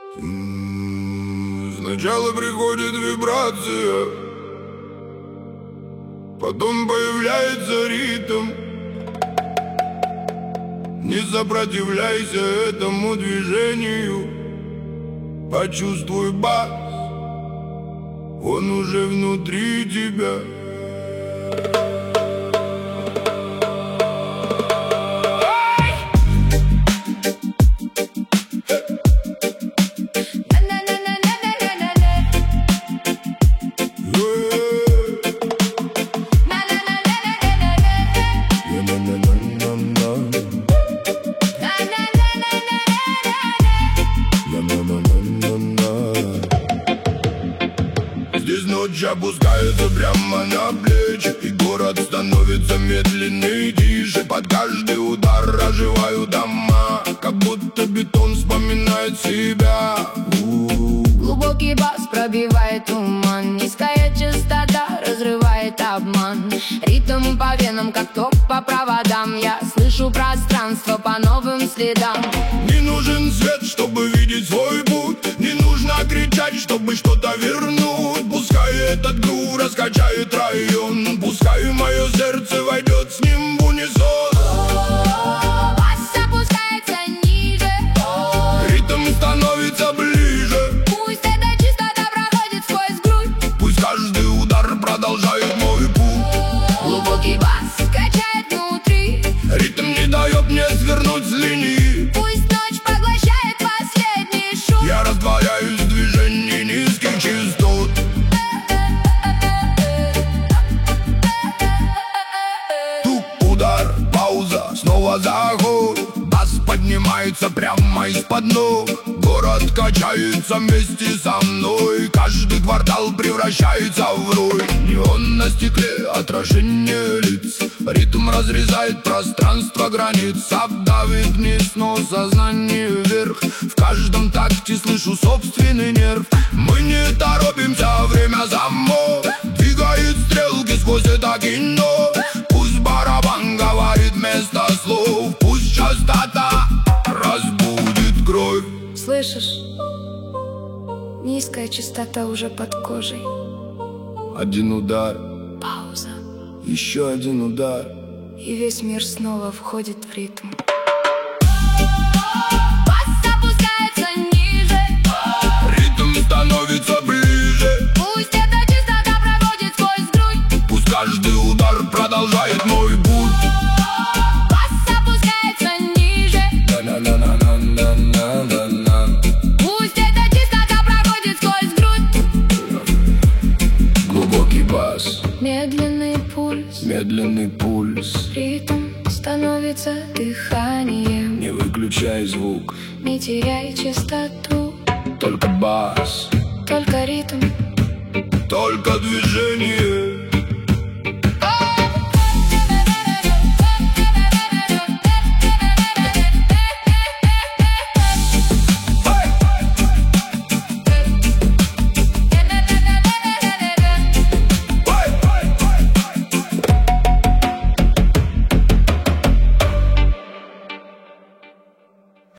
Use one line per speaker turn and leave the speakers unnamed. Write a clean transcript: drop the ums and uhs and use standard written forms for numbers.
Сначала приходит вибрация, потом появляется ритм. Не сопротивляйся этому движению, почувствуй бас, он уже внутри тебя. Здесь ночь опускается прямо на плечи, и город становится медленнее и тише. Под каждый удар оживают дома, как будто бетон вспоминает себя.
Глубокий бас пробивает туман, низкая частота разрывает обман. Ритм по венам, как ток по проводам. Я слышу пространство по новым следам.
Не нужен свет, чтобы видеть свой путь, не нужно кричать, чтобы что-то вернуть. Пускай этот грув раскачает район, пускай мое сердце войдет с ним в унисон.
Бас опускается ниже,
Ритм становится ближе,
пусть эта частота проходит сквозь грудь.
пусть каждый удар продолжает мой путь.
Глубокий бас качает внутри,
Ритм не дает мне свернуть с линии.
пусть ночь поглощает последний шум.
Я растворяюсь в движении низких частот. Тук, удар, пауза, снова заход. Бас поднимается прямо из-под ног. Город качается вместе со мной. Каждый квартал превращается в рой. Неон на стекле, отражение лиц. Ритм разрезает пространство границ. Обдавит вниз, но сознание вверх. В каждом такте слышу собственный нерв. Мы не торопимся, время замок двигает стрелки сквозь это кино. Пусть барабан говорит вместо слов, пусть частота разбудит кровь.
Слышишь? Низкая частота уже под кожей.
Один удар,
Пауза,
еще один удар.
и весь мир снова входит в ритм. Бас опускается ниже,
Ритм становится ближе,
пусть эта частота проходит сквозь грудь.
пусть каждый удар продолжает мой путь.
Бас опускается ниже,
На-на-на-на-на-на-на-на.
пусть эта частота проходит сквозь грудь.
Глубокий бас,
Медленный пульс,
медленный пульс.
ритм становится дыханием.
Не выключай звук,
Не теряй частоту,
только бас,
только ритм.
только движение.